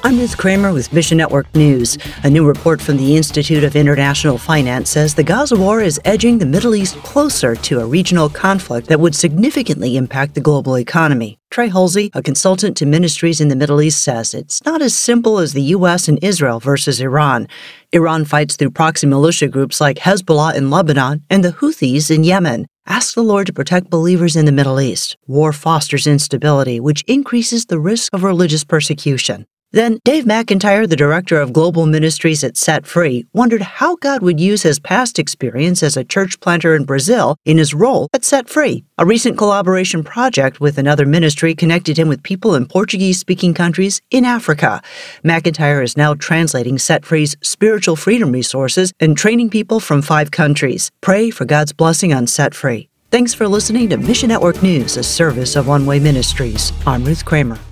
I'm Ruth Kramer with Mission Network News. A new report from the Institute of International Finance says the Gaza war is edging the Middle East closer to a regional conflict that would significantly impact the global economy. Trey Halsey, a consultant to ministries in the Middle East, says it's not as simple as the U.S. and Israel versus Iran. Iran fights through proxy militia groups like Hezbollah in Lebanon and the Houthis in Yemen. Ask the Lord to protect believers in the Middle East. War fosters instability, which increases the risk of religious persecution. Then Dave McIntyre, the director of global ministries at Set Free, wondered how God would use his past experience as a church planter in Brazil in his role at Set Free. A recent collaboration project with another ministry connected him with people in Portuguese-speaking countries in Africa. McIntyre is now translating Set Free's spiritual freedom resources and training people from 5 countries. Pray for God's blessing on Set Free. Thanks for listening to Mission Network News, a service of One Way Ministries. I'm Ruth Kramer.